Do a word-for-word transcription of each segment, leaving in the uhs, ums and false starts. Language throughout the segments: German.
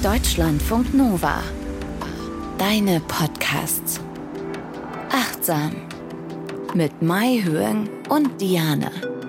Deutschlandfunk Nova. Deine Podcasts. Achtsam. Mit Mai Höhen und Diane.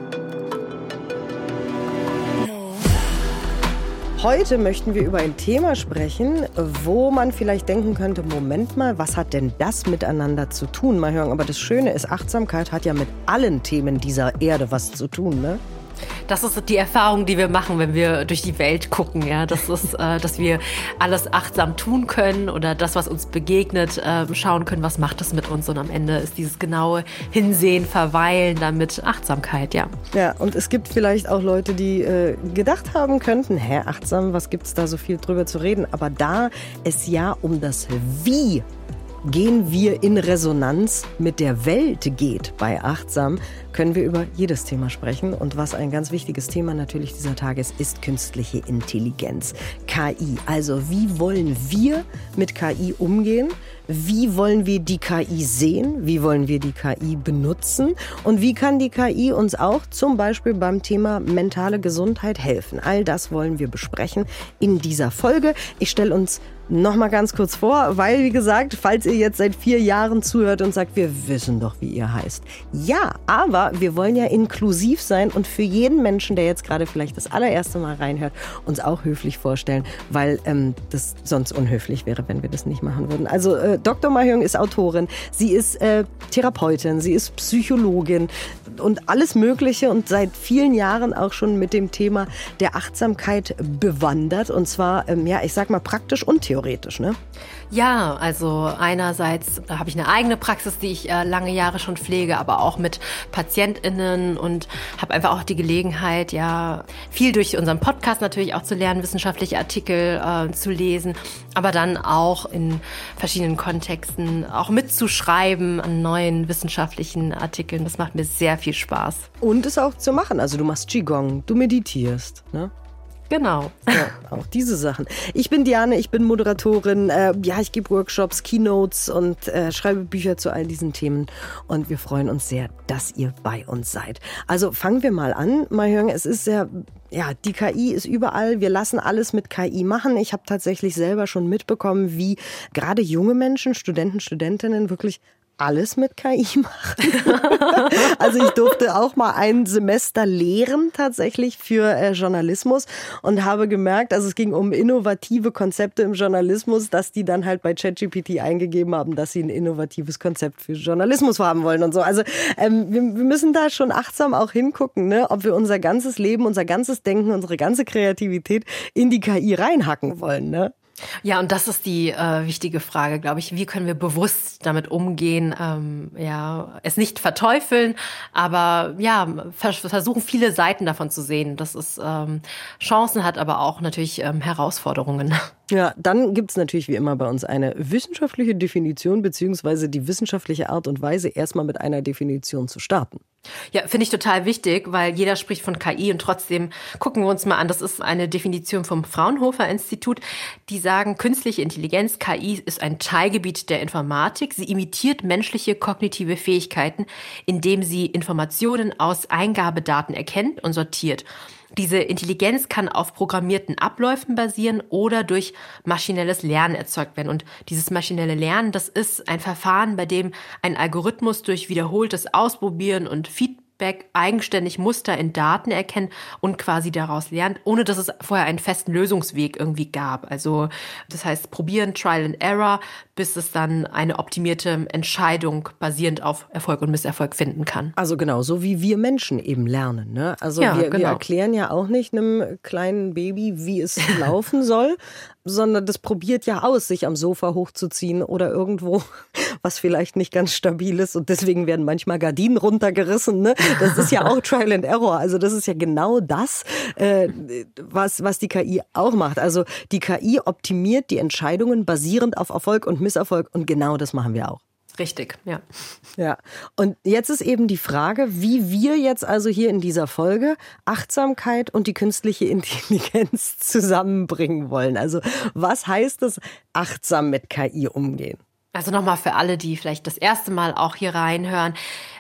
Heute möchten wir über ein Thema sprechen, wo man vielleicht denken könnte, Moment mal, was hat denn das miteinander zu tun? Mal hören, aber das Schöne ist, Achtsamkeit hat ja mit allen Themen dieser Erde was zu tun, ne? Das ist die Erfahrung, die wir machen, wenn wir durch die Welt gucken. Ja, das ist, äh, dass wir alles achtsam tun können oder das, was uns begegnet, äh, schauen können, was macht das mit uns. Und am Ende ist dieses genaue Hinsehen, Verweilen damit Achtsamkeit, ja. Ja, und es gibt vielleicht auch Leute, die äh, gedacht haben könnten, hä, achtsam, was gibt's da so viel drüber zu reden? Aber da es ja um das Wie gehen wir in Resonanz mit der Welt geht bei Achtsam, können wir über jedes Thema sprechen. Und was ein ganz wichtiges Thema natürlich dieser Tage ist, ist künstliche Intelligenz, K I. Also wie wollen wir mit K I umgehen? Wie wollen wir die K I sehen? Wie wollen wir die K I benutzen? Und wie kann die K I uns auch zum Beispiel beim Thema mentale Gesundheit helfen? All das wollen wir besprechen in dieser Folge. Ich stelle uns noch mal ganz kurz vor, weil, wie gesagt, falls ihr jetzt seit vier Jahren zuhört und sagt, wir wissen doch, wie ihr heißt. Ja, aber wir wollen ja inklusiv sein und für jeden Menschen, der jetzt gerade vielleicht das allererste Mal reinhört, uns auch höflich vorstellen, weil ähm, das sonst unhöflich wäre, wenn wir das nicht machen würden. Also äh, Doktor Mai Höhen ist Autorin, sie ist äh, Therapeutin, sie ist Psychologin und alles Mögliche und seit vielen Jahren auch schon mit dem Thema der Achtsamkeit bewandert und zwar, ähm, ja, ich sag mal praktisch und theoretisch, ne? Ja, also einerseits habe ich eine eigene Praxis, die ich äh, lange Jahre schon pflege, aber auch mit PatientInnen und habe einfach auch die Gelegenheit, ja, viel durch unseren Podcast natürlich auch zu lernen, wissenschaftliche Artikel äh, zu lesen, aber dann auch in verschiedenen Kontexten auch mitzuschreiben an neuen wissenschaftlichen Artikeln. Das macht mir sehr viel Spaß. Und es auch zu machen. Also du machst Qigong, du meditierst, ne? Genau. Ja, auch diese Sachen. Ich bin Diane, ich bin Moderatorin. Äh, ja, ich gebe Workshops, Keynotes und äh, schreibe Bücher zu all diesen Themen. Und wir freuen uns sehr, dass ihr bei uns seid. Also fangen wir mal an. Mal hören, es ist sehr, ja, die K I ist überall. Wir lassen alles mit K I machen. Ich habe tatsächlich selber schon mitbekommen, wie gerade junge Menschen, Studenten, Studentinnen wirklich alles mit K I machen. Also ich durfte auch mal ein Semester lehren tatsächlich für äh, Journalismus und habe gemerkt, also es ging um innovative Konzepte im Journalismus, dass die dann halt bei ChatGPT eingegeben haben, dass sie ein innovatives Konzept für Journalismus haben wollen und so. Also ähm, wir, wir müssen da schon achtsam auch hingucken, ne, ob wir unser ganzes Leben, unser ganzes Denken, unsere ganze Kreativität in die K I reinhacken wollen, ne? Ja, und das ist die äh, wichtige Frage, glaube ich. Wie können wir bewusst damit umgehen? Ähm, ja, es nicht verteufeln, aber ja, vers- versuchen viele Seiten davon zu sehen, dass es ähm, Chancen hat, aber auch natürlich ähm, Herausforderungen. Ja, dann gibt's natürlich wie immer bei uns eine wissenschaftliche Definition beziehungsweise die wissenschaftliche Art und Weise, erstmal mit einer Definition zu starten. Ja, finde ich total wichtig, weil jeder spricht von K I und trotzdem gucken wir uns mal an. Das ist eine Definition vom Fraunhofer Institut. Die sagen, künstliche Intelligenz, K I, ist ein Teilgebiet der Informatik. Sie imitiert menschliche kognitive Fähigkeiten, indem sie Informationen aus Eingabedaten erkennt und sortiert. Diese Intelligenz kann auf programmierten Abläufen basieren oder durch maschinelles Lernen erzeugt werden. Und dieses maschinelle Lernen, das ist ein Verfahren, bei dem ein Algorithmus durch wiederholtes Ausprobieren und Feedback eigenständig Muster in Daten erkennt und quasi daraus lernt, ohne dass es vorher einen festen Lösungsweg irgendwie gab. Also das heißt, probieren, Trial and Error, bis es dann eine optimierte Entscheidung basierend auf Erfolg und Misserfolg finden kann. Also genau, so wie wir Menschen eben lernen, ne? Also ja, wir, genau. wir erklären ja auch nicht einem kleinen Baby, wie es laufen soll, sondern das probiert ja aus, sich am Sofa hochzuziehen oder irgendwo, was vielleicht nicht ganz stabil ist und deswegen werden manchmal Gardinen runtergerissen, ne? Das ist ja auch Trial and Error, also das ist ja genau das, äh, was, was die K I auch macht. Also die K I optimiert die Entscheidungen basierend auf Erfolg und Misserfolg und genau das machen wir auch. Richtig, ja. Ja, und jetzt ist eben die Frage, wie wir jetzt also hier in dieser Folge Achtsamkeit und die künstliche Intelligenz zusammenbringen wollen. Also was heißt es, achtsam mit K I umgehen? Also nochmal für alle, die vielleicht das erste Mal auch hier reinhören.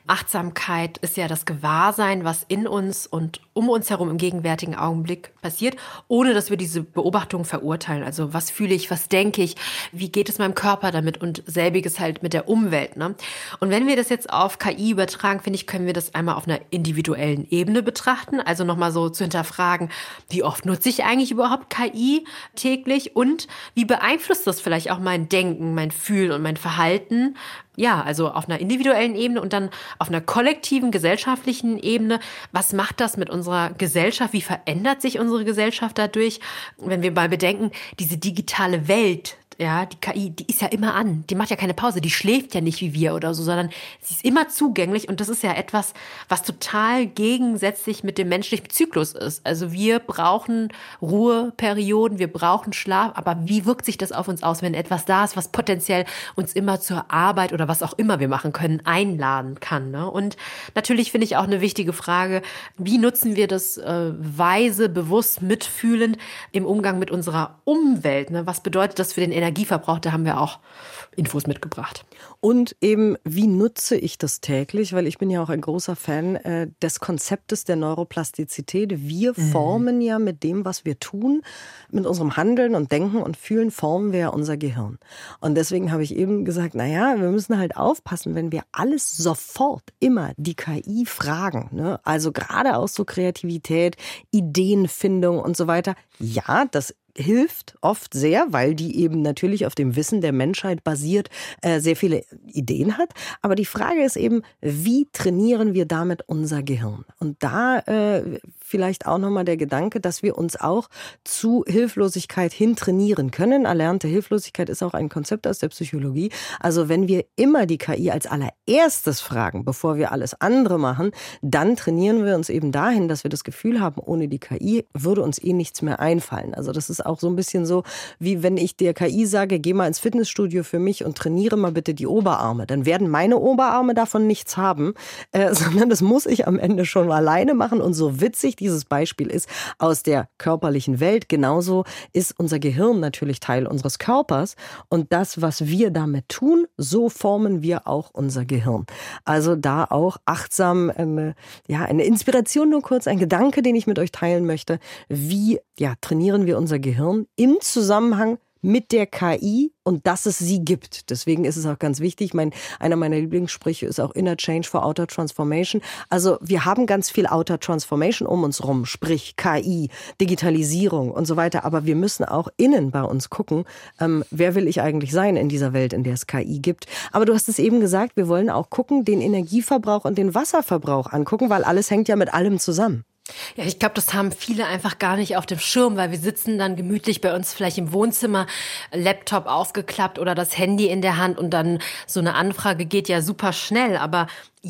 Achtsamkeit ist ja das Gewahrsein, was in uns und um uns herum im gegenwärtigen Augenblick passiert, ohne dass wir diese Beobachtung verurteilen. Also was fühle ich, was denke ich, wie geht es meinem Körper damit und selbiges halt mit der Umwelt. Ne? Und wenn wir das jetzt auf K I übertragen, finde ich, können wir das einmal auf einer individuellen Ebene betrachten. Also nochmal so zu hinterfragen, wie oft nutze ich eigentlich überhaupt K I täglich und wie beeinflusst das vielleicht auch mein Denken, mein Fühlen und mein Verhalten? Ja, also auf einer individuellen Ebene und dann auf einer kollektiven, gesellschaftlichen Ebene. Was macht das mit unserer Gesellschaft? Wie verändert sich unsere Gesellschaft dadurch? Wenn wir mal bedenken, diese digitale Welt, ja, die K I, die ist ja immer an. Die macht ja keine Pause. Die schläft ja nicht wie wir oder so, sondern sie ist immer zugänglich. Und das ist ja etwas, was total gegensätzlich mit dem menschlichen Zyklus ist. Also wir brauchen Ruheperioden, wir brauchen Schlaf. Aber wie wirkt sich das auf uns aus, wenn etwas da ist, was potenziell uns immer zur Arbeit oder was auch immer wir machen können, einladen kann, ne? Und natürlich finde ich auch eine wichtige Frage, wie nutzen wir das äh, weise, bewusst, mitfühlend im Umgang mit unserer Umwelt, ne? Was bedeutet das für den Energieverbrauch? Da haben wir auch Infos mitgebracht. Und eben, wie nutze ich das täglich? Weil ich bin ja auch ein großer Fan äh, des Konzeptes der Neuroplastizität. Wir mhm. formen ja mit dem, was wir tun, mit unserem Handeln und Denken und Fühlen, formen wir ja unser Gehirn. Und deswegen habe ich eben gesagt, naja, wir müssen halt aufpassen, wenn wir alles sofort immer die K I fragen, ne? Also gerade auch so Kreativität, Ideenfindung und so weiter. Ja, das hilft oft sehr, weil die eben natürlich auf dem Wissen der Menschheit basiert, äh, sehr viele Ideen hat. Aber die Frage ist eben, wie trainieren wir damit unser Gehirn? Und da äh, vielleicht auch nochmal der Gedanke, dass wir uns auch zu Hilflosigkeit hin trainieren können. Erlernte Hilflosigkeit ist auch ein Konzept aus der Psychologie. Also wenn wir immer die K I als allererstes fragen, bevor wir alles andere machen, dann trainieren wir uns eben dahin, dass wir das Gefühl haben, ohne die K I würde uns eh nichts mehr einfallen. Also das ist auch so ein bisschen so, wie wenn ich der K I sage, geh mal ins Fitnessstudio für mich und trainiere mal bitte die Oberarme. Dann werden meine Oberarme davon nichts haben, äh, sondern das muss ich am Ende schon alleine machen. Und so witzig dieses Beispiel ist aus der körperlichen Welt, genauso ist unser Gehirn natürlich Teil unseres Körpers. Und das, was wir damit tun, so formen wir auch unser Gehirn. Also da auch achtsam, eine, ja, eine Inspiration nur kurz, ein Gedanke, den ich mit euch teilen möchte. Wie ja, trainieren wir unser Gehirn im Zusammenhang mit der K I und dass es sie gibt. Deswegen ist es auch ganz wichtig. Mein, einer meiner Lieblingssprüche ist auch Inner Change for Outer Transformation. Also wir haben ganz viel Outer Transformation um uns rum, sprich K I, Digitalisierung und so weiter. Aber wir müssen auch innen bei uns gucken, ähm, wer will ich eigentlich sein in dieser Welt, in der es K I gibt. Aber du hast es eben gesagt, wir wollen auch gucken, den Energieverbrauch und den Wasserverbrauch angucken, weil alles hängt ja mit allem zusammen. Ja, ich glaube, das haben viele einfach gar nicht auf dem Schirm, weil wir sitzen dann gemütlich bei uns vielleicht im Wohnzimmer, Laptop aufgeklappt oder das Handy in der Hand und dann so eine Anfrage geht ja super schnell, aber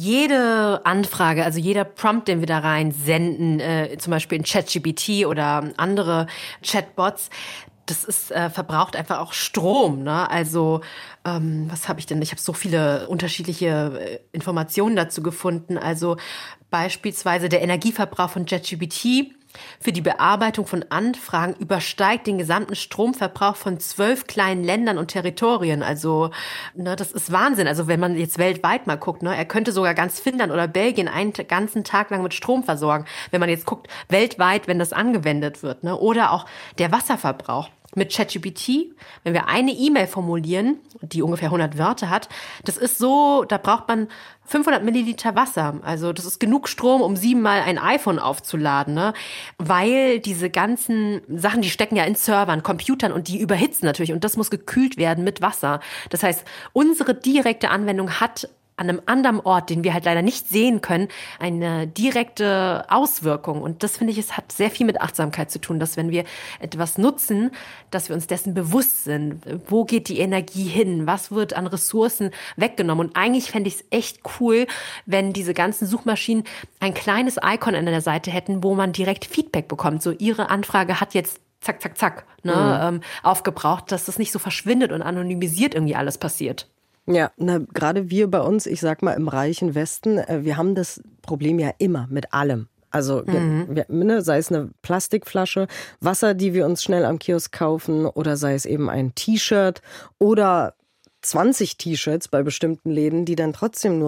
jede Anfrage, also jeder Prompt, den wir da rein senden, äh, zum Beispiel in ChatGPT oder andere Chatbots, das ist äh, verbraucht einfach auch Strom, ne? Also ähm, was habe ich denn? Ich habe so viele unterschiedliche äh, Informationen dazu gefunden. Also beispielsweise der Energieverbrauch von ChatGPT für die Bearbeitung von Anfragen übersteigt den gesamten Stromverbrauch von zwölf kleinen Ländern und Territorien. Also ne, das ist Wahnsinn. Also wenn man jetzt weltweit mal guckt, ne, er könnte sogar ganz Finnland oder Belgien einen ganzen Tag lang mit Strom versorgen. Wenn man jetzt guckt, weltweit, wenn das angewendet wird, ne, oder auch der Wasserverbrauch. Mit ChatGPT, wenn wir eine E-Mail formulieren, die ungefähr hundert Wörter hat, das ist so, da braucht man fünfhundert Milliliter Wasser. Also das ist genug Strom, um siebenmal ein iPhone aufzuladen, ne? Weil diese ganzen Sachen, die stecken ja in Servern, Computern und die überhitzen natürlich und das muss gekühlt werden mit Wasser. Das heißt, unsere direkte Anwendung hat an einem anderen Ort, den wir halt leider nicht sehen können, eine direkte Auswirkung. Und das, finde ich, es hat sehr viel mit Achtsamkeit zu tun, dass wenn wir etwas nutzen, dass wir uns dessen bewusst sind. Wo geht die Energie hin? Was wird an Ressourcen weggenommen? Und eigentlich fände ich es echt cool, wenn diese ganzen Suchmaschinen ein kleines Icon an der Seite hätten, wo man direkt Feedback bekommt. So, Ihre Anfrage hat jetzt zack, zack, zack, ne, mhm. ähm, aufgebraucht, dass das nicht so verschwindet und anonymisiert irgendwie alles passiert. Ja, na, gerade wir bei uns, ich sag mal im reichen Westen, äh, wir haben das Problem ja immer mit allem. Also mhm. wir, ne, sei es eine Plastikflasche, Wasser, die wir uns schnell am Kiosk kaufen oder sei es eben ein T-Shirt oder zwanzig T-Shirts bei bestimmten Läden, die dann trotzdem nur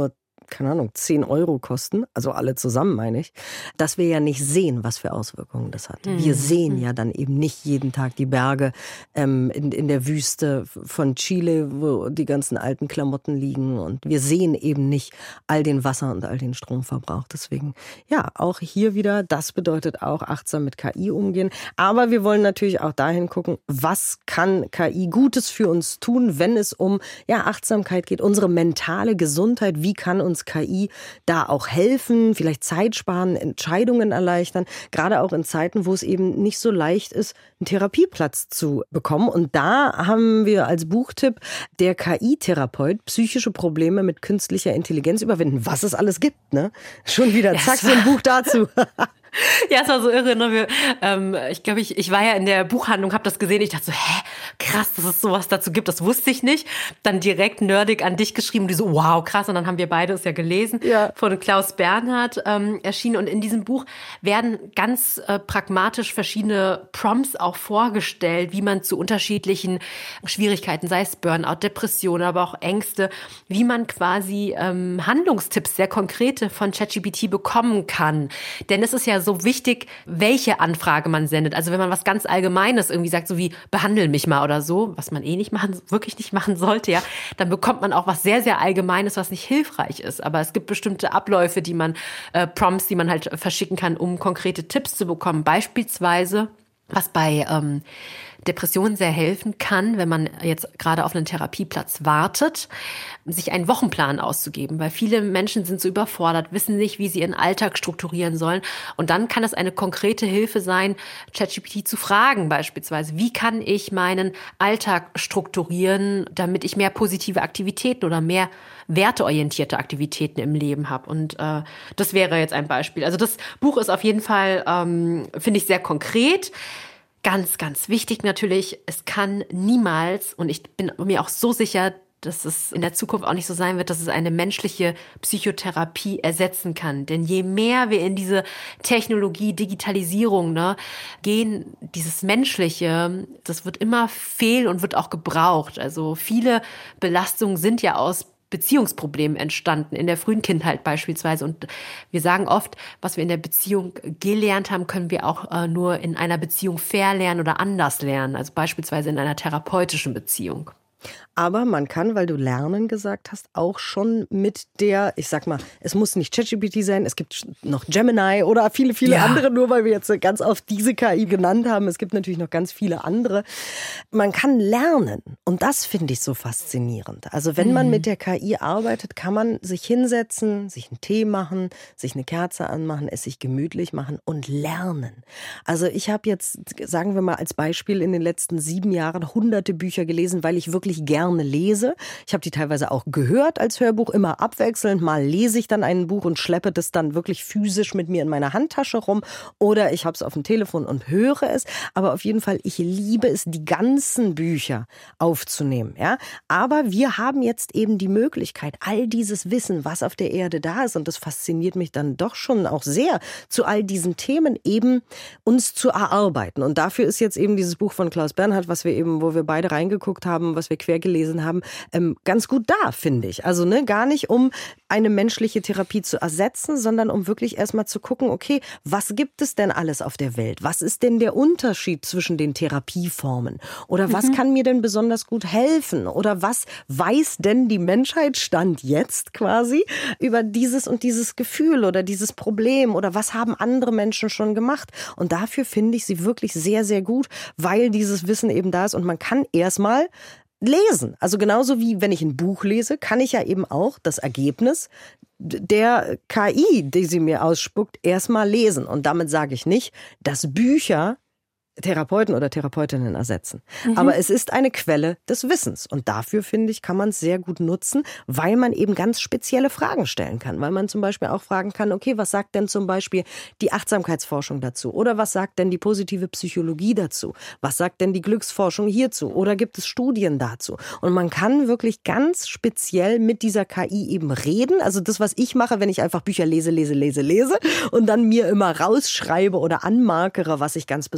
keine Ahnung, zehn Euro kosten, also alle zusammen meine ich, dass wir ja nicht sehen, was für Auswirkungen das hat. Mhm. Wir sehen ja dann eben nicht jeden Tag die Berge ähm, in, in der Wüste von Chile, wo die ganzen alten Klamotten liegen, und wir sehen eben nicht all den Wasser- und all den Stromverbrauch. Deswegen, ja, auch hier wieder, das bedeutet auch achtsam mit K I umgehen. Aber wir wollen natürlich auch dahin gucken, was kann K I Gutes für uns tun, wenn es um ja, Achtsamkeit geht, unsere mentale Gesundheit. Wie kann uns K I da auch helfen, vielleicht Zeit sparen, Entscheidungen erleichtern, gerade auch in Zeiten, wo es eben nicht so leicht ist, einen Therapieplatz zu bekommen. Und da haben wir als Buchtipp der K I-Therapeut, psychische Probleme mit künstlicher Intelligenz überwinden. Was es alles gibt, ne? Schon wieder, zack, so ein Buch dazu. Ja, es war so irre. Ne? Wir, ähm, ich glaube, ich, ich war ja in der Buchhandlung, habe das gesehen. Ich dachte so, hä, krass, dass es sowas dazu gibt. Das wusste ich nicht. Dann direkt nerdig an dich geschrieben. Die so, wow, krass. Und dann haben wir beide es ja gelesen. Ja. Von Klaus Bernhard ähm, erschienen. Und in diesem Buch werden ganz äh, pragmatisch verschiedene Prompts auch vorgestellt, wie man zu unterschiedlichen Schwierigkeiten, sei es Burnout, Depression, aber auch Ängste, wie man quasi ähm, Handlungstipps, sehr konkrete von ChatGPT bekommen kann. Denn es ist ja so wichtig, welche Anfrage man sendet. Also wenn man was ganz Allgemeines irgendwie sagt, so wie behandle mich mal oder so, was man eh nicht machen, wirklich nicht machen sollte, ja, dann bekommt man auch was sehr, sehr Allgemeines, was nicht hilfreich ist. Aber es gibt bestimmte Abläufe, die man, äh, Prompts, die man halt verschicken kann, um konkrete Tipps zu bekommen. Beispielsweise, was bei ähm, Depressionen sehr helfen kann, wenn man jetzt gerade auf einen Therapieplatz wartet, sich einen Wochenplan auszugeben, weil viele Menschen sind so überfordert, wissen nicht, wie sie ihren Alltag strukturieren sollen. Und dann kann es eine konkrete Hilfe sein, ChatGPT zu fragen beispielsweise, wie kann ich meinen Alltag strukturieren, damit ich mehr positive Aktivitäten oder mehr werteorientierte Aktivitäten im Leben habe. Und äh, das wäre jetzt ein Beispiel. Also das Buch ist auf jeden Fall, ähm, finde ich, sehr konkret. Ganz, ganz wichtig natürlich, es kann niemals, und ich bin mir auch so sicher, dass es in der Zukunft auch nicht so sein wird, dass es eine menschliche Psychotherapie ersetzen kann. Denn je mehr wir in diese Technologie, Digitalisierung ne, gehen, dieses Menschliche, das wird immer fehl und wird auch gebraucht. Also viele Belastungen sind ja aus Beziehungsproblemen entstanden, in der frühen Kindheit beispielsweise. Und wir sagen oft, was wir in der Beziehung gelernt haben, können wir auch äh, nur in einer Beziehung verlernen oder anders lernen. Also beispielsweise in einer therapeutischen Beziehung. Aber man kann, weil du Lernen gesagt hast, auch schon mit der, ich sag mal, es muss nicht ChatGPT sein, es gibt noch Gemini oder viele, viele ja. andere, nur weil wir jetzt ganz oft diese K I genannt haben. Es gibt natürlich noch ganz viele andere. Man kann lernen und das finde ich so faszinierend. Also wenn man mit der K I arbeitet, kann man sich hinsetzen, sich einen Tee machen, sich eine Kerze anmachen, es sich gemütlich machen und lernen. Also ich habe jetzt, sagen wir mal als Beispiel, in den letzten sieben Jahren hunderte Bücher gelesen, weil ich wirklich gerne lese. Ich habe die teilweise auch gehört als Hörbuch, immer abwechselnd. Mal lese ich dann ein Buch und schleppe das dann wirklich physisch mit mir in meiner Handtasche rum oder ich habe es auf dem Telefon und höre es. Aber auf jeden Fall, ich liebe es, die ganzen Bücher aufzunehmen. Ja? Aber wir haben jetzt eben die Möglichkeit, all dieses Wissen, was auf der Erde da ist, und das fasziniert mich dann doch schon auch sehr, zu all diesen Themen eben uns zu erarbeiten. Und dafür ist jetzt eben dieses Buch von Klaus Bernhard, was wir eben, wo wir beide reingeguckt haben, was wir quer gelesen haben, ähm, ganz gut da, finde ich. Also ne, gar nicht, um eine menschliche Therapie zu ersetzen, sondern um wirklich erstmal zu gucken, okay, was gibt es denn alles auf der Welt? Was ist denn der Unterschied zwischen den Therapieformen? Oder was mhm. kann mir denn besonders gut helfen? Oder was weiß denn die Menschheit Stand jetzt quasi über dieses und dieses Gefühl oder dieses Problem? Oder was haben andere Menschen schon gemacht? Und dafür finde ich sie wirklich sehr, sehr gut, weil dieses Wissen eben da ist und man kann erstmal lesen. Also genauso wie wenn ich ein Buch lese, kann ich ja eben auch das Ergebnis der K I, die sie mir ausspuckt, erstmal lesen. Und damit sage ich nicht, dass Bücher Therapeuten oder Therapeutinnen ersetzen. Mhm. Aber es ist eine Quelle des Wissens. Und dafür, finde ich, kann man es sehr gut nutzen, weil man eben ganz spezielle Fragen stellen kann. Weil man zum Beispiel auch fragen kann, okay, was sagt denn zum Beispiel die Achtsamkeitsforschung dazu? Oder was sagt denn die positive Psychologie dazu? Was sagt denn die Glücksforschung hierzu? Oder gibt es Studien dazu? Und man kann wirklich ganz speziell mit dieser K I eben reden. Also das, was ich mache, wenn ich einfach Bücher lese, lese, lese, lese und dann mir immer rausschreibe oder anmarkere, was ich ganz besonders spannend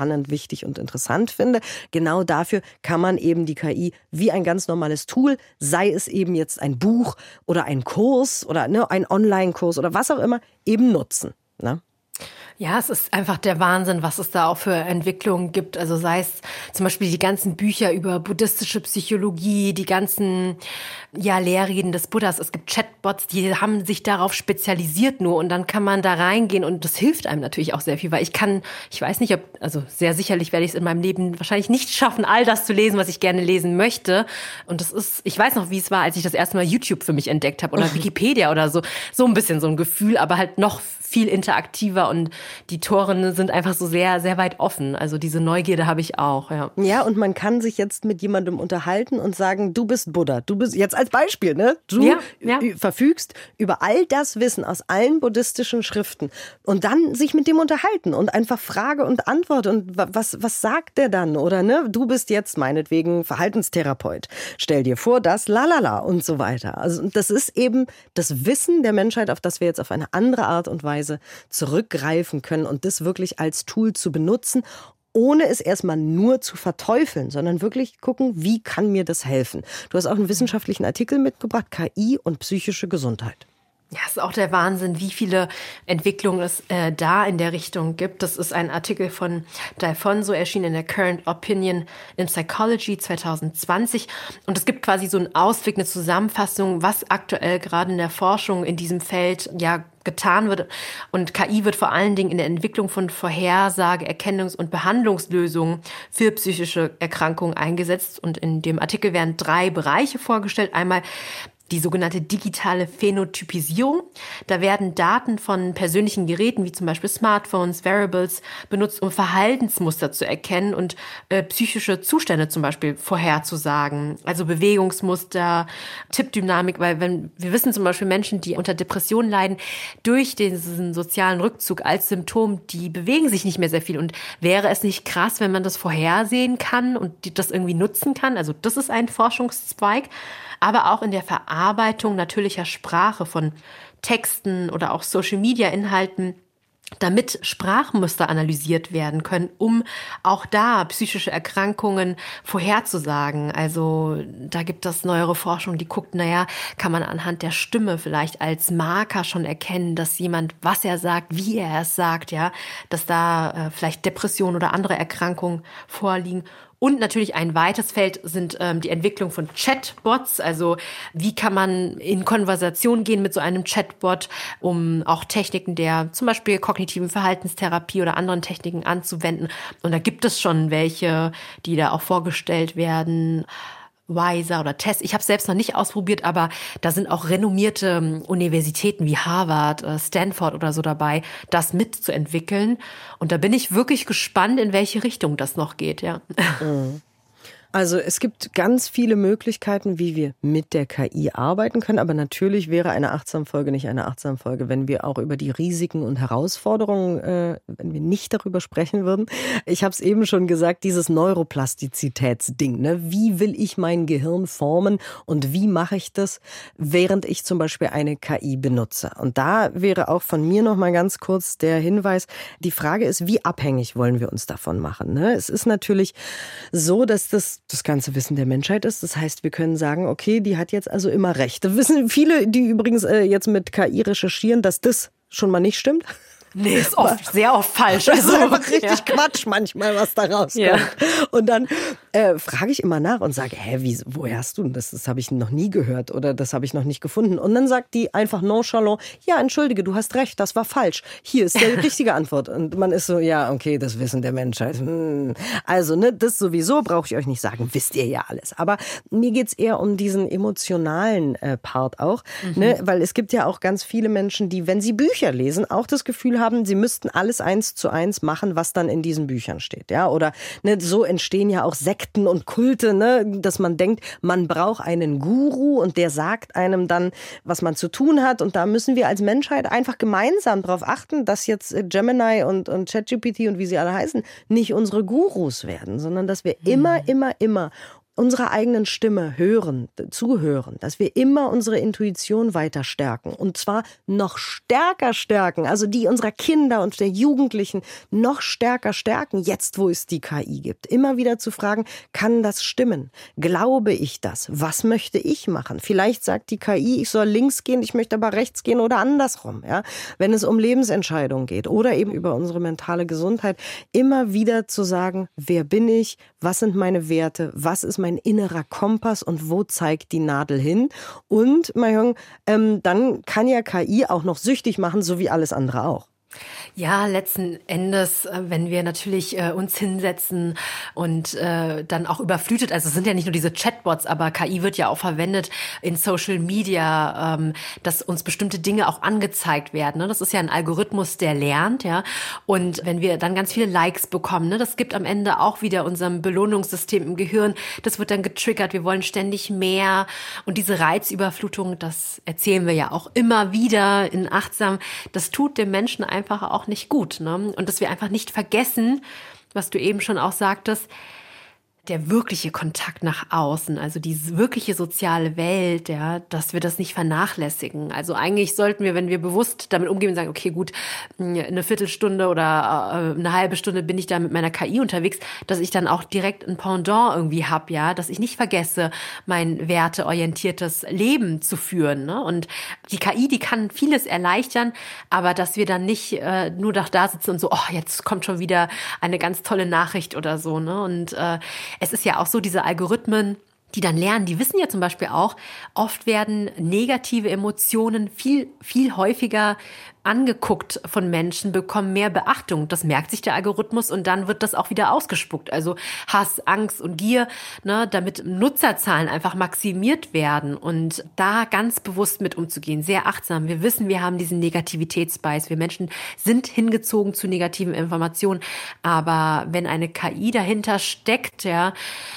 spannend, wichtig und interessant finde. Genau dafür kann man eben die K I wie ein ganz normales Tool, sei es eben jetzt ein Buch oder ein Kurs oder ne, ein Online-Kurs oder was auch immer, eben nutzen. Ne? Ja, es ist einfach der Wahnsinn, was es da auch für Entwicklungen gibt. Also sei es zum Beispiel die ganzen Bücher über buddhistische Psychologie, die ganzen ja, Lehrreden des Buddhas. Es gibt Chatbots, die haben sich darauf spezialisiert nur und dann kann man da reingehen und das hilft einem natürlich auch sehr viel, weil ich kann, ich weiß nicht, ob, also sehr sicherlich werde ich es in meinem Leben wahrscheinlich nicht schaffen, all das zu lesen, was ich gerne lesen möchte. Und das ist, ich weiß noch, wie es war, als ich das erste Mal YouTube für mich entdeckt habe oder Wikipedia oder so. So ein bisschen so ein Gefühl, aber halt noch viel interaktiver und die Tore sind einfach so sehr, sehr weit offen. Also diese Neugierde habe ich auch, ja. Ja, und man kann sich jetzt mit jemandem unterhalten und sagen, du bist Buddha, du bist, jetzt als Beispiel, ne? Du ja, ja. verfügst über all das Wissen aus allen buddhistischen Schriften und dann sich mit dem unterhalten und einfach Frage und Antwort und was, was sagt der dann? Oder ne, du bist jetzt meinetwegen Verhaltenstherapeut. Stell dir vor, das lalala und so weiter. Also das ist eben das Wissen der Menschheit, auf das wir jetzt auf eine andere Art und Weise zurückgreifen können und das wirklich als Tool zu benutzen, ohne es erstmal nur zu verteufeln, sondern wirklich gucken, wie kann mir das helfen. Du hast auch einen wissenschaftlichen Artikel mitgebracht, K I und psychische Gesundheit. Ja, es ist auch der Wahnsinn, wie viele Entwicklungen es äh, da in der Richtung gibt. Das ist ein Artikel von D'Alfonso, erschienen in der Current Opinion in Psychology zwanzig zwanzig. Und es gibt quasi so einen Ausblick, eine Zusammenfassung, was aktuell gerade in der Forschung in diesem Feld ja getan wird. Und K I wird vor allen Dingen in der Entwicklung von Vorhersage-, Erkennungs- und Behandlungslösungen für psychische Erkrankungen eingesetzt. Und in dem Artikel werden drei Bereiche vorgestellt. Einmal die sogenannte digitale Phänotypisierung. Da werden Daten von persönlichen Geräten, wie zum Beispiel Smartphones, Wearables, benutzt, um Verhaltensmuster zu erkennen und äh, psychische Zustände zum Beispiel vorherzusagen. Also Bewegungsmuster, Tippdynamik, weil wenn wir wissen zum Beispiel Menschen, die unter Depressionen leiden, durch diesen sozialen Rückzug als Symptom, die bewegen sich nicht mehr sehr viel. Und wäre es nicht krass, wenn man das vorhersehen kann und das irgendwie nutzen kann? Also das ist ein Forschungszweig. Aber auch in der Verarbeitung natürlicher Sprache von Texten oder auch Social-Media-Inhalten, damit Sprachmuster analysiert werden können, um auch da psychische Erkrankungen vorherzusagen. Also da gibt es neuere Forschung, die guckt, naja, kann man anhand der Stimme vielleicht als Marker schon erkennen, dass jemand, was er sagt, wie er es sagt, ja, dass da äh, vielleicht Depressionen oder andere Erkrankungen vorliegen. Und natürlich ein weites Feld sind ähm, die Entwicklung von Chatbots. Also wie kann man in Konversation gehen mit so einem Chatbot, um auch Techniken der zum Beispiel kognitiven Verhaltenstherapie oder anderen Techniken anzuwenden. Und da gibt es schon welche, die da auch vorgestellt werden. Wiser oder Test. Ich habe es selbst noch nicht ausprobiert, aber da sind auch renommierte Universitäten wie Harvard, Stanford oder so dabei, das mitzuentwickeln. Und da bin ich wirklich gespannt, in welche Richtung das noch geht, ja. Mhm. Also es gibt ganz viele Möglichkeiten, wie wir mit der K I arbeiten können. Aber natürlich wäre eine Achtsam-Folge nicht eine Achtsam-Folge, wenn wir auch über die Risiken und Herausforderungen, äh, wenn wir nicht darüber sprechen würden. Ich habe es eben schon gesagt, dieses Neuroplastizitätsding. Ne? Wie will ich mein Gehirn formen und wie mache ich das, während ich zum Beispiel eine K I benutze? Und da wäre auch von mir noch mal ganz kurz der Hinweis, die Frage ist, wie abhängig wollen wir uns davon machen? Ne? Es ist natürlich so, dass das das ganze Wissen der Menschheit ist. Das heißt, wir können sagen, okay, die hat jetzt also immer recht. Das wissen viele, die übrigens äh, jetzt mit K I recherchieren, dass das schon mal nicht stimmt. Nee, ist oft, sehr oft falsch. Das ist Also, einfach richtig ja. Quatsch manchmal, was da rauskommt. Ja. Und dann äh, frage ich immer nach und sage, hä, wie, woher hast du das? Das habe ich noch nie gehört oder das habe ich noch nicht gefunden. Und dann sagt die einfach nonchalant, ja, entschuldige, du hast recht, das war falsch. Hier ist die richtige Antwort. Und man ist so, ja, okay, das Wissen der Menschheit. Hm. Also, ne, das sowieso brauche ich euch nicht sagen, wisst ihr ja alles. Aber mir geht's eher um diesen emotionalen äh, Part auch. Mhm. Ne? Weil es gibt ja auch ganz viele Menschen, die, wenn sie Bücher lesen, auch das Gefühl haben, haben, sie müssten alles eins zu eins machen, was dann in diesen Büchern steht. Ja, oder ne, so entstehen ja auch Sekten und Kulte, ne, dass man denkt, man braucht einen Guru und der sagt einem dann, was man zu tun hat. Und da müssen wir als Menschheit einfach gemeinsam darauf achten, dass jetzt Gemini und, und ChatGPT und wie sie alle heißen, nicht unsere Gurus werden, sondern dass wir immer, immer, immer unserer eigenen Stimme hören, zuhören, dass wir immer unsere Intuition weiter stärken und zwar noch stärker stärken, also die unserer Kinder und der Jugendlichen noch stärker stärken, jetzt wo es die K I gibt. Immer wieder zu fragen, kann das stimmen? Glaube ich das? Was möchte ich machen? Vielleicht sagt die K I, ich soll links gehen, ich möchte aber rechts gehen oder andersrum. Ja? Wenn es um Lebensentscheidungen geht oder eben über unsere mentale Gesundheit, immer wieder zu sagen, wer bin ich? Was sind meine Werte? Was ist mein innerer Kompass und wo zeigt die Nadel hin? Und, Mahjong, ähm, dann kann ja K I auch noch süchtig machen, so wie alles andere auch. Ja, letzten Endes, wenn wir natürlich äh, uns hinsetzen und äh, dann auch überflutet, also es sind ja nicht nur diese Chatbots, aber K I wird ja auch verwendet in Social Media, ähm, dass uns bestimmte Dinge auch angezeigt werden. Ne? Das ist ja ein Algorithmus, der lernt, ja. Und wenn wir dann ganz viele Likes bekommen, ne, das gibt am Ende auch wieder unserem Belohnungssystem im Gehirn, das wird dann getriggert, wir wollen ständig mehr. Und diese Reizüberflutung, das erzählen wir ja auch immer wieder in Achtsam, das tut dem Menschen einfach einfach auch nicht gut, ne? Und dass wir einfach nicht vergessen, was du eben schon auch sagtest, der wirkliche Kontakt nach außen, also diese wirkliche soziale Welt, ja, dass wir das nicht vernachlässigen. Also eigentlich sollten wir, wenn wir bewusst damit umgehen und sagen, okay, gut, eine Viertelstunde oder eine halbe Stunde bin ich da mit meiner K I unterwegs, dass ich dann auch direkt ein Pendant irgendwie habe, ja, dass ich nicht vergesse, mein werteorientiertes Leben zu führen, ne? Und die K I, die kann vieles erleichtern, aber dass wir dann nicht äh, nur da sitzen und so, oh, jetzt kommt schon wieder eine ganz tolle Nachricht oder so, ne? Und äh, es ist ja auch so, diese Algorithmen, die dann lernen, die wissen ja zum Beispiel auch, oft werden negative Emotionen viel, viel häufiger angeguckt von Menschen, bekommen mehr Beachtung. Das merkt sich der Algorithmus und dann wird das auch wieder ausgespuckt. Also Hass, Angst und Gier, ne, damit Nutzerzahlen einfach maximiert werden und da ganz bewusst mit umzugehen, sehr achtsam. Wir wissen, wir haben diesen Negativitätsbias. Wir Menschen sind hingezogen zu negativen Informationen, aber wenn eine K I dahinter steckt, ja,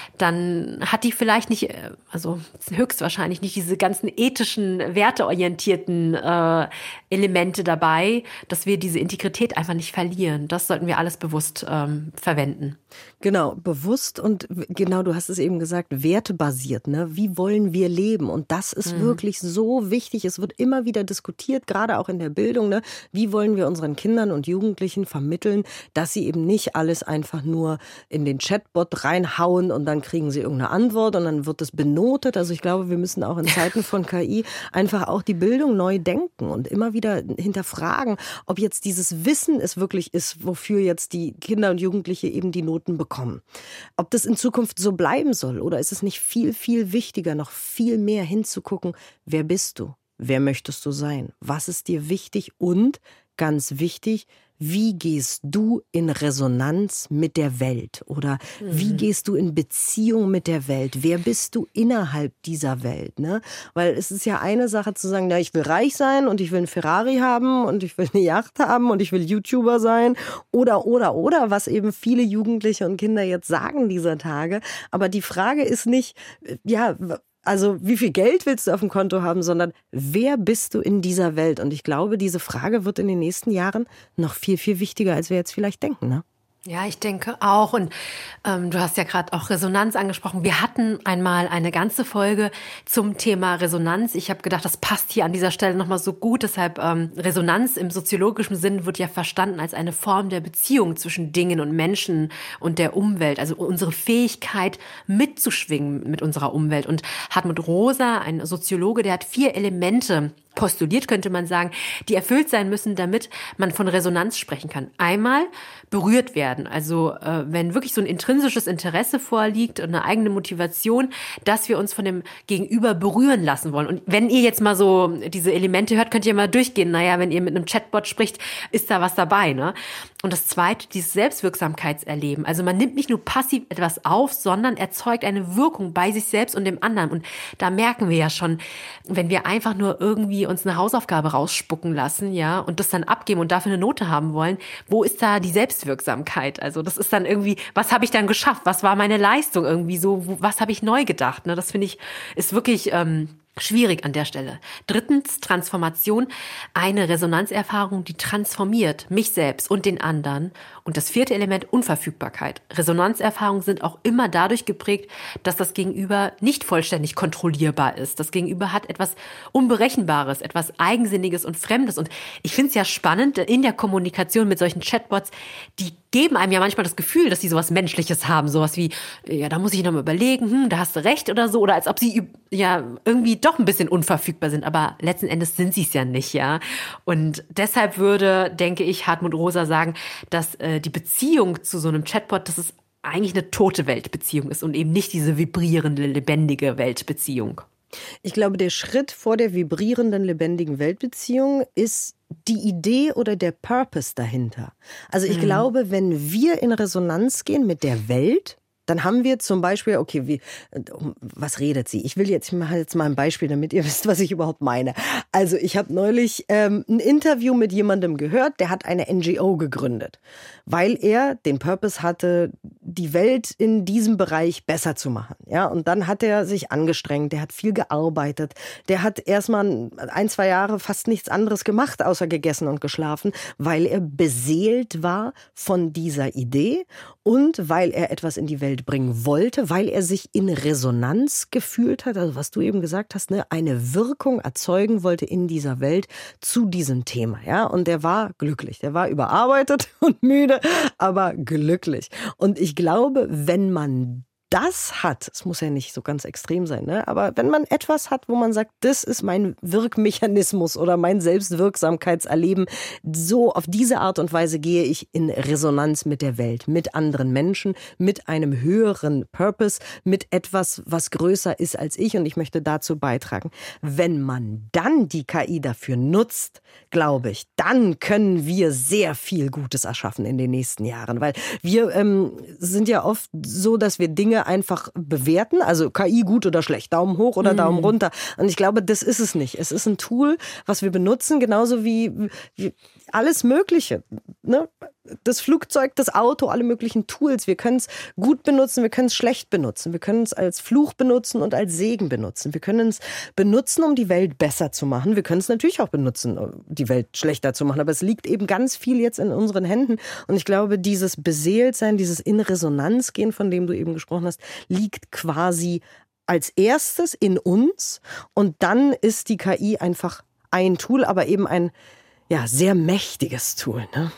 dann hat die vielleicht nicht, also höchstwahrscheinlich nicht diese ganzen ethischen, werteorientierten äh, Elemente dabei, dass wir diese Integrität einfach nicht verlieren. Das sollten wir alles bewusst ähm, verwenden. Genau, bewusst und genau, du hast es eben gesagt, wertebasiert, ne? Wie wollen wir leben? Und das ist mhm. wirklich so wichtig. Es wird immer wieder diskutiert, gerade auch in der Bildung, ne? Wie wollen wir unseren Kindern und Jugendlichen vermitteln, dass sie eben nicht alles einfach nur in den Chatbot reinhauen und dann kriegen sie irgendeine Antwort und dann wird es benotet. Also ich glaube, wir müssen auch in Zeiten von K I einfach auch die Bildung neu denken und immer wieder hinterfragen, ob jetzt dieses Wissen es wirklich ist, wofür jetzt die Kinder und Jugendliche eben die Noten bekommen. Ob das in Zukunft so bleiben soll oder ist es nicht viel, viel wichtiger, noch viel mehr hinzugucken, wer bist du? Wer möchtest du sein? Was ist dir wichtig? Und ganz wichtig, wie gehst du in Resonanz mit der Welt? Oder mhm. wie gehst du in Beziehung mit der Welt? Wer bist du innerhalb dieser Welt? Ne? Weil es ist ja eine Sache zu sagen, na, ich will reich sein und ich will einen Ferrari haben und ich will eine Yacht haben und ich will YouTuber sein oder, oder, oder, was eben viele Jugendliche und Kinder jetzt sagen dieser Tage. Aber die Frage ist nicht, ja, also wie viel Geld willst du auf dem Konto haben, sondern wer bist du in dieser Welt? Und ich glaube, diese Frage wird in den nächsten Jahren noch viel, viel wichtiger, als wir jetzt vielleicht denken, ne? Ja, ich denke auch. Und ähm, du hast ja gerade auch Resonanz angesprochen. Wir hatten einmal eine ganze Folge zum Thema Resonanz. Ich habe gedacht, das passt hier an dieser Stelle nochmal so gut. Deshalb ähm, Resonanz im soziologischen Sinn wird ja verstanden als eine Form der Beziehung zwischen Dingen und Menschen und der Umwelt. Also unsere Fähigkeit mitzuschwingen mit unserer Umwelt. Und Hartmut Rosa, ein Soziologe, der hat vier Elemente postuliert, könnte man sagen, die erfüllt sein müssen, damit man von Resonanz sprechen kann. Einmal berührt werden, also äh, wenn wirklich so ein intrinsisches Interesse vorliegt und eine eigene Motivation, dass wir uns von dem Gegenüber berühren lassen wollen. Und wenn ihr jetzt mal so diese Elemente hört, könnt ihr mal durchgehen. Naja, wenn ihr mit einem Chatbot spricht, ist da was dabei, ne? Und das Zweite, dieses Selbstwirksamkeitserleben. Also man nimmt nicht nur passiv etwas auf, sondern erzeugt eine Wirkung bei sich selbst und dem anderen. Und da merken wir ja schon, wenn wir einfach nur irgendwie uns eine Hausaufgabe rausspucken lassen, ja, und das dann abgeben und dafür eine Note haben wollen, wo ist da die Selbstwirksamkeit? Also das ist dann irgendwie, was habe ich dann geschafft? Was war meine Leistung irgendwie so? Was habe ich neu gedacht? Ne? Das finde ich, ist wirklich ähm, Schwierig an der Stelle. Drittens, Transformation, eine Resonanzerfahrung, die transformiert mich selbst und den anderen. Und das vierte Element, Unverfügbarkeit. Resonanzerfahrungen sind auch immer dadurch geprägt, dass das Gegenüber nicht vollständig kontrollierbar ist. Das Gegenüber hat etwas Unberechenbares, etwas Eigensinniges und Fremdes. Und ich finde es ja spannend, in der Kommunikation mit solchen Chatbots, die geben einem ja manchmal das Gefühl, dass sie sowas Menschliches haben. Sowas wie, ja, da muss ich nochmal überlegen, hm, da hast du recht oder so. Oder als ob sie ja irgendwie doch ein bisschen unverfügbar sind. Aber letzten Endes sind sie es ja nicht, ja. Und deshalb würde, denke ich, Hartmut Rosa sagen, dass äh, die Beziehung zu so einem Chatbot, das ist eigentlich eine tote Weltbeziehung ist und eben nicht diese vibrierende, lebendige Weltbeziehung. Ich glaube, der Schritt vor der vibrierenden, lebendigen Weltbeziehung ist die Idee oder der Purpose dahinter. Also ich mhm. glaube, wenn wir in Resonanz gehen mit der Welt, dann haben wir zum Beispiel, okay, wie, was redet sie? Ich will jetzt, ich mache jetzt mal ein Beispiel, damit ihr wisst, was ich überhaupt meine. Also ich habe neulich ähm, ein Interview mit jemandem gehört, der hat eine N G O gegründet, weil er den Purpose hatte, die Welt in diesem Bereich besser zu machen. Ja, und dann hat er sich angestrengt, der hat viel gearbeitet, der hat erstmal ein, zwei Jahre fast nichts anderes gemacht, außer gegessen und geschlafen, weil er beseelt war von dieser Idee und weil er etwas in die Welt bringen wollte, weil er sich in Resonanz gefühlt hat, also was du eben gesagt hast, ne, eine Wirkung erzeugen wollte in dieser Welt zu diesem Thema, ja, und der war glücklich, der war überarbeitet und müde, aber glücklich. Und ich glaube, wenn man das hat, es muss ja nicht so ganz extrem sein, ne? Aber wenn man etwas hat, wo man sagt, das ist mein Wirkmechanismus oder mein Selbstwirksamkeitserleben, so auf diese Art und Weise gehe ich in Resonanz mit der Welt, mit anderen Menschen, mit einem höheren Purpose, mit etwas, was größer ist als ich und ich möchte dazu beitragen. Wenn man dann die K I dafür nutzt, glaube ich, dann können wir sehr viel Gutes erschaffen in den nächsten Jahren, weil wir ähm, sind ja oft so, dass wir Dinge einfach bewerten, also K I gut oder schlecht, Daumen hoch oder Daumen runter. Und ich glaube, das ist es nicht. Es ist ein Tool, was wir benutzen, genauso wie, wie alles Mögliche. Ne? Das Flugzeug, das Auto, alle möglichen Tools. Wir können es gut benutzen, wir können es schlecht benutzen. Wir können es als Fluch benutzen und als Segen benutzen. Wir können es benutzen, um die Welt besser zu machen. Wir können es natürlich auch benutzen, um die Welt schlechter zu machen. Aber es liegt eben ganz viel jetzt in unseren Händen. Und ich glaube, dieses Beseeltsein, dieses in Resonanz gehen, von dem du eben gesprochen hast, liegt quasi als erstes in uns. Und dann ist die K I einfach ein Tool, aber eben ein ja, sehr mächtiges Tool, ne?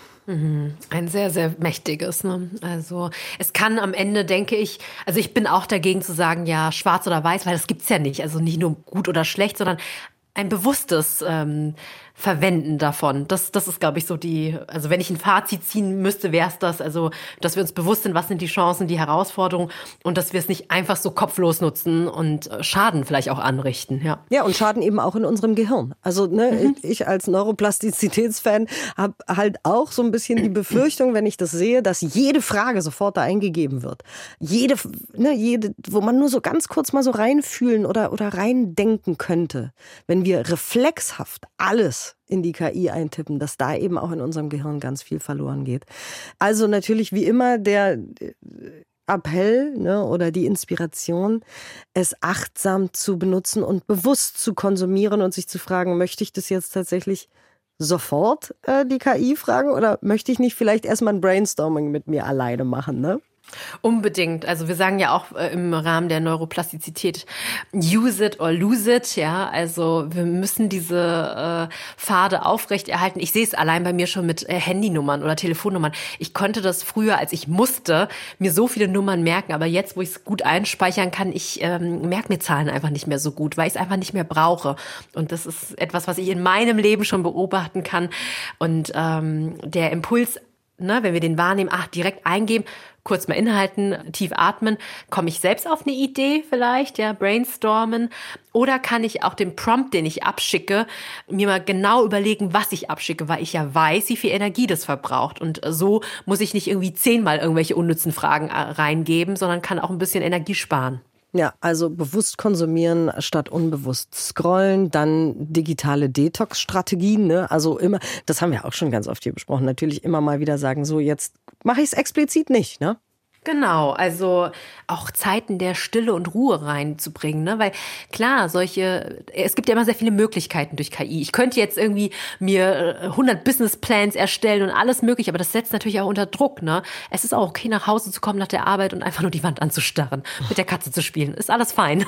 Ein sehr, sehr mächtiges. Ne? Also es kann am Ende, denke ich, also ich bin auch dagegen zu sagen, ja, schwarz oder weiß, weil das gibt's ja nicht. Also nicht nur gut oder schlecht, sondern ein bewusstes ähm, Verwenden davon. Das, das ist, glaube ich, so die, also wenn ich ein Fazit ziehen müsste, wäre es das, also dass wir uns bewusst sind, was sind die Chancen, die Herausforderungen und dass wir es nicht einfach so kopflos nutzen und Schaden vielleicht auch anrichten. Ja, ja, und Schaden eben auch in unserem Gehirn. Also ne, mhm. ich als Neuroplastizitätsfan habe halt auch so ein bisschen die Befürchtung, wenn ich das sehe, dass jede Frage sofort da eingegeben wird. Jede, ne, jede, wo man nur so ganz kurz mal so reinfühlen oder, oder reindenken könnte. Wenn wir reflexhaft alles in die K I eintippen, dass da eben auch in unserem Gehirn ganz viel verloren geht. Also natürlich wie immer der Appell, ne, oder die Inspiration, es achtsam zu benutzen und bewusst zu konsumieren und sich zu fragen, möchte ich das jetzt tatsächlich sofort äh, die K I fragen oder möchte ich nicht vielleicht erstmal ein Brainstorming mit mir alleine machen, ne? Unbedingt. Also wir sagen ja auch äh, im Rahmen der Neuroplastizität use it or lose it. Ja, also wir müssen diese äh, Pfade aufrechterhalten. Ich sehe es allein bei mir schon mit äh, Handynummern oder Telefonnummern. Ich konnte das früher, als ich musste, mir so viele Nummern merken. Aber jetzt, wo ich es gut einspeichern kann, ich ähm, merke mir Zahlen einfach nicht mehr so gut, weil ich es einfach nicht mehr brauche. Und das ist etwas, was ich in meinem Leben schon beobachten kann. Und ähm, der Impuls, ne, wenn wir den wahrnehmen, ach, direkt eingeben, kurz mal innehalten, tief atmen, komme ich selbst auf eine Idee vielleicht, ja, brainstormen, oder kann ich auch den Prompt, den ich abschicke, mir mal genau überlegen, was ich abschicke, weil ich ja weiß, wie viel Energie das verbraucht, und so muss ich nicht irgendwie zehnmal irgendwelche unnützen Fragen reingeben, sondern kann auch ein bisschen Energie sparen. Ja, also bewusst konsumieren statt unbewusst scrollen, dann digitale Detox-Strategien, ne? Also immer, das haben wir auch schon ganz oft hier besprochen, natürlich immer mal wieder sagen, so jetzt mache ich es explizit nicht, ne? Genau, also auch Zeiten der Stille und Ruhe reinzubringen, ne? Weil klar, solche, es gibt ja immer sehr viele Möglichkeiten durch K I. Ich könnte jetzt irgendwie mir hundert Businessplans erstellen und alles mögliche, aber das setzt natürlich auch unter Druck, ne? Es ist auch okay, nach Hause zu kommen nach der Arbeit und einfach nur die Wand anzustarren, mit der Katze zu spielen. Ist alles fein.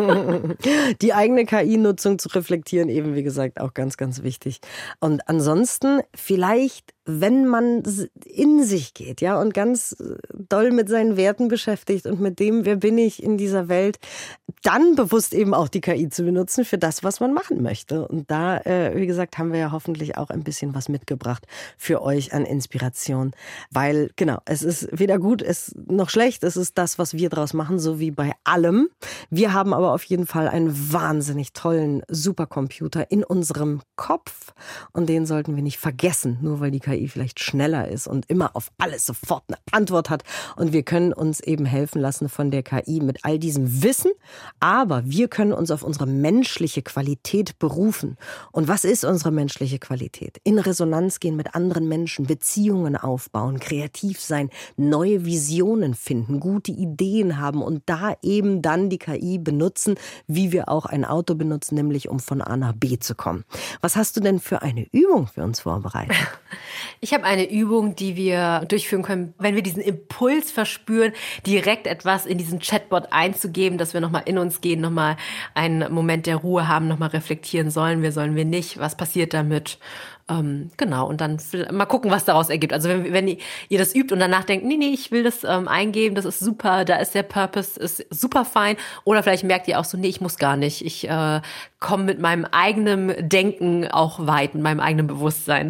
Die eigene K I-Nutzung zu reflektieren, eben wie gesagt, auch ganz, ganz wichtig. Und ansonsten vielleicht, wenn man in sich geht, ja, und ganz doll mit seinen Werten beschäftigt und mit dem, wer bin ich in dieser Welt, dann bewusst eben auch die K I zu benutzen für das, was man machen möchte. Und da, äh, wie gesagt, haben wir ja hoffentlich auch ein bisschen was mitgebracht für euch an Inspiration. Weil, genau, es ist weder gut es noch schlecht. Es ist das, was wir draus machen, so wie bei allem. Wir haben aber auf jeden Fall einen wahnsinnig tollen Supercomputer in unserem Kopf. Und den sollten wir nicht vergessen, nur weil die K I vielleicht schneller ist und immer auf alles sofort eine Antwort hat. Und wir können uns eben helfen lassen von der K I mit all diesem Wissen. Aber wir können uns auf unsere menschliche Qualität berufen. Und was ist unsere menschliche Qualität? In Resonanz gehen mit anderen Menschen, Beziehungen aufbauen, kreativ sein, neue Visionen finden, gute Ideen haben und da eben dann die K I benutzen, wie wir auch ein Auto benutzen, nämlich um von A nach B zu kommen. Was hast du denn für eine Übung für uns vorbereitet? Ich habe eine Übung, die wir durchführen können, wenn wir diesen Impuls verspüren, direkt etwas in diesen Chatbot einzugeben, dass wir nochmal in uns gehen, nochmal einen Moment der Ruhe haben, nochmal reflektieren, sollen wir, sollen wir nicht, was passiert damit? Ähm, genau, und dann mal gucken, was daraus ergibt. Also wenn, wenn ihr das übt und danach denkt, nee, nee, ich will das ähm, eingeben, das ist super, da ist der Purpose, ist super fein. Oder vielleicht merkt ihr auch so, nee, ich muss gar nicht. Ich äh, komme mit meinem eigenen Denken auch weit, mit meinem eigenen Bewusstsein.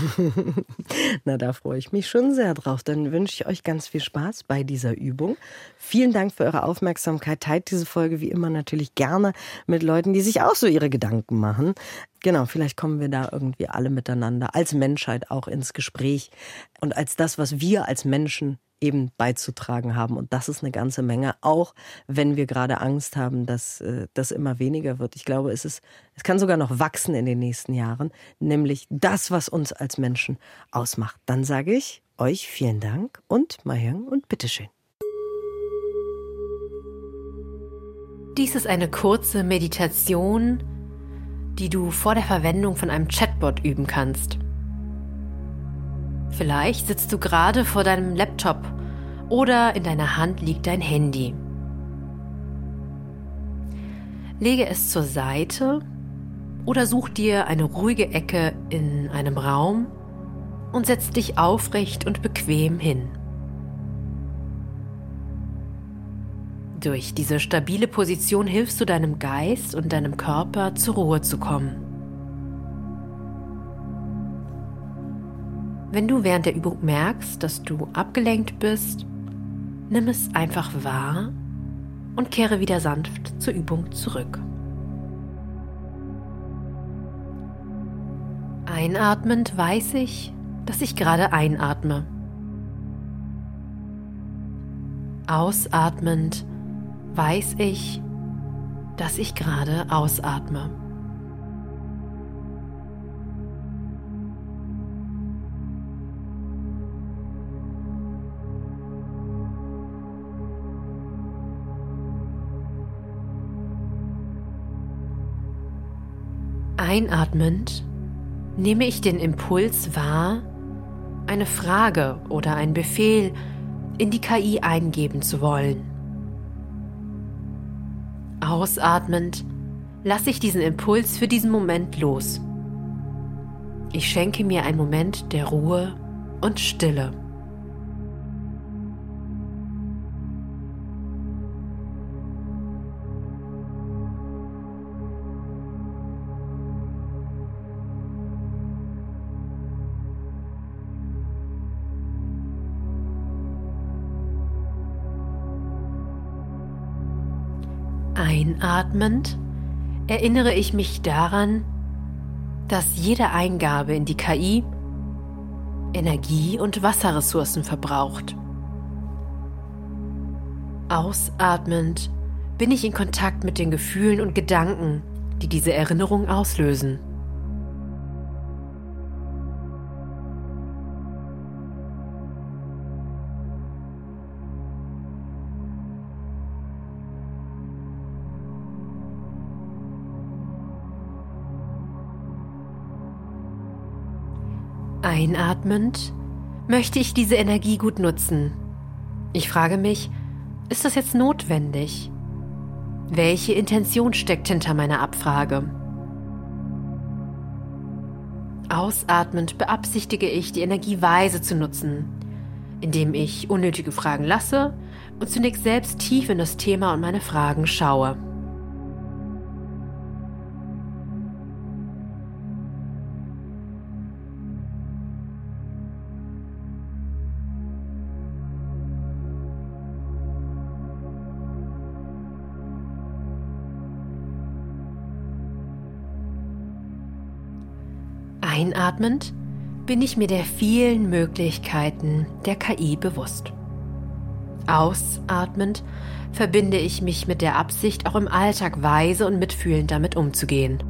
Na, da freue ich mich schon sehr drauf. Dann wünsche ich euch ganz viel Spaß bei dieser Übung. Vielen Dank für eure Aufmerksamkeit. Teilt diese Folge wie immer natürlich gerne mit Leuten, die sich auch so ihre Gedanken machen. Genau, vielleicht kommen wir da irgendwie alle miteinander als Menschheit auch ins Gespräch und als das, was wir als Menschen eben beizutragen haben. Und das ist eine ganze Menge, auch wenn wir gerade Angst haben, dass äh, das immer weniger wird. Ich glaube, es ist, es kann sogar noch wachsen in den nächsten Jahren, nämlich das, was uns als Menschen ausmacht. Dann sage ich euch vielen Dank und Mahjong und bitteschön. Dies ist eine kurze Meditation, die du vor der Verwendung von einem Chatbot üben kannst. Vielleicht sitzt du gerade vor deinem Laptop oder in deiner Hand liegt dein Handy. Lege es zur Seite oder such dir eine ruhige Ecke in einem Raum und setz dich aufrecht und bequem hin. Durch diese stabile Position hilfst du deinem Geist und deinem Körper, zur Ruhe zu kommen. Wenn du während der Übung merkst, dass du abgelenkt bist, nimm es einfach wahr und kehre wieder sanft zur Übung zurück. Einatmend weiß ich, dass ich gerade einatme. Ausatmend weiß ich, dass ich gerade ausatme. Einatmend nehme ich den Impuls wahr, eine Frage oder einen Befehl in die K I eingeben zu wollen. Ausatmend lasse ich diesen Impuls für diesen Moment los. Ich schenke mir einen Moment der Ruhe und Stille. Einatmend erinnere ich mich daran, dass jede Eingabe in die K I Energie- und Wasserressourcen verbraucht. Ausatmend bin ich in Kontakt mit den Gefühlen und Gedanken, die diese Erinnerung auslösen. Einatmend möchte ich diese Energie gut nutzen. Ich frage mich, ist das jetzt notwendig? Welche Intention steckt hinter meiner Abfrage? Ausatmend beabsichtige ich, die Energie weise zu nutzen, indem ich unnötige Fragen lasse und zunächst selbst tief in das Thema und meine Fragen schaue. Einatmend bin ich mir der vielen Möglichkeiten der K I bewusst. Ausatmend verbinde ich mich mit der Absicht, auch im Alltag weise und mitfühlend damit umzugehen.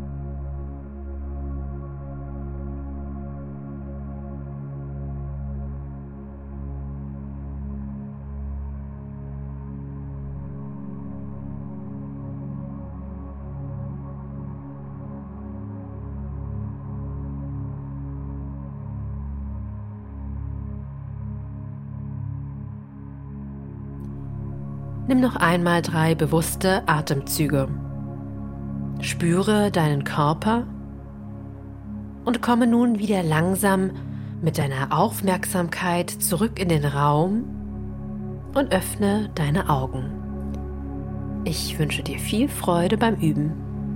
Nimm noch einmal drei bewusste Atemzüge. Spüre deinen Körper und komme nun wieder langsam mit deiner Aufmerksamkeit zurück in den Raum und öffne deine Augen. Ich wünsche dir viel Freude beim Üben.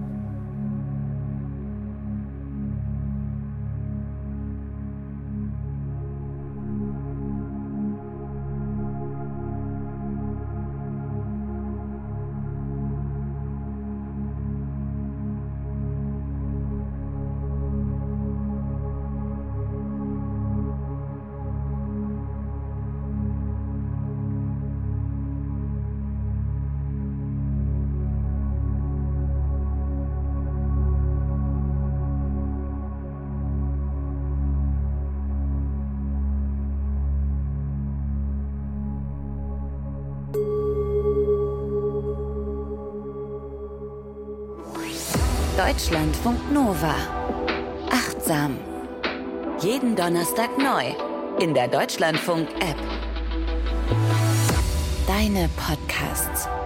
Deutschlandfunk Nova. Achtsam. Jeden Donnerstag neu in der Deutschlandfunk-App. Deine Podcasts.